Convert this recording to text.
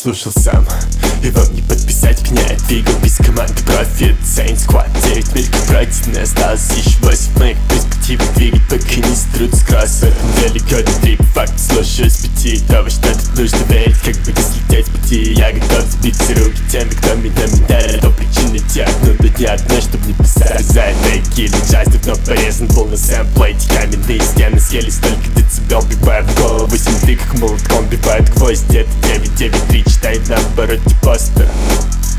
слушал сам. И вам не подписать меня, я двигал без команды. Профит, Сейн, Сквад, 9 миль, как пройдено. Осталось еще 8 моих перспектив. Двигать пока не струт скрас. В этом деле кодит трик, факт, слушаю с 5. Того, что тут нужно верить, как бы не слететь с пути. Я готов сбиться руки теми, кто меня медалит. То причины тягнут до дня одной, чтоб не писать. За это килли джастик, но порезан был на сэмпле. Эти каменные стены съели столько децибел. Биваю в голову 8-3, как молотком бивают гвозди. Это 9-9-3, читай наоборот, не постер.